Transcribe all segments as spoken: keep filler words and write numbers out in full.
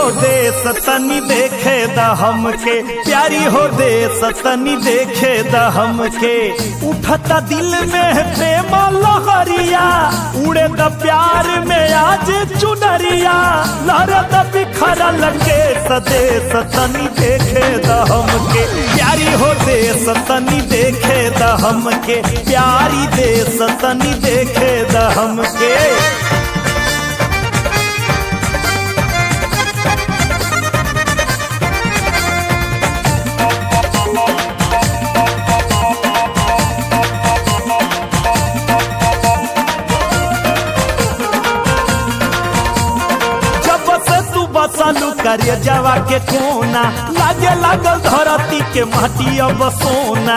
हो देश तनी देखे द हमके, प्यारी हो देश तनी देखे द हमके। उठता दिल में प्रेम लहरिया, उड़े द प्यार में आज चुनरिया, लहरत बिखरल के सदेश तनी देखे द हमके, प्यारी हो देश तनी देखे द हमके, प्यारी देश तनी देखे द हमके। बसलू करिए जावा के कोना, लागे लागल धरती के माटी अब सोना।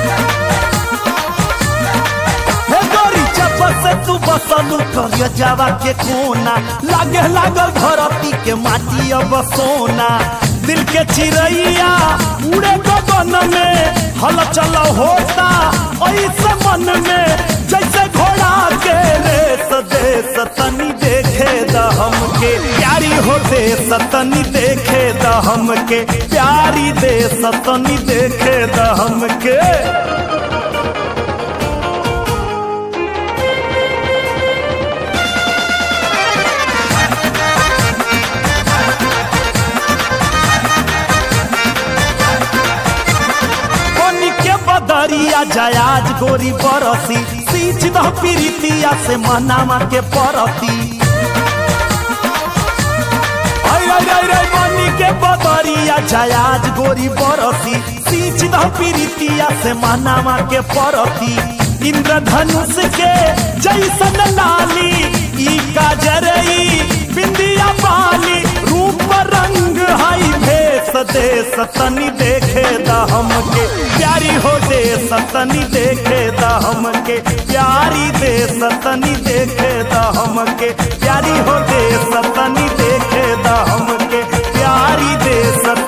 हे गोरी जब से तू बसलू करिए जावा के कोना, लागे लागल धरती के माटी अब सोना। दिल के चिड़ैया उड़े गगन में, हलचल होता ऐसे मन में, जैसे घोड़ा के रेस देश तनी देखे द हमके, प्यारी हो देश तनी देखे द हमके, प्यारी देश तनी देखे द हमके। दरिया जयाज गोरी बरसी, सींच द प्रीतिया से मनामा के परती। बनी के बदरिया जयाज गोरी बरसी, सींच द प्रीतिया से मनामा के परती। इंद्रधनुष के जैसन लाली, ई काजरई बिंदिया बाली, रूप रंग हई भेष देश तनी देखे द हमके, प्यारी हो देश तनी देखे द हमके, प्यारी देश तनी देखे द हमके, प्यारी हो देश तनी देखे द हमके, प्यारी देश।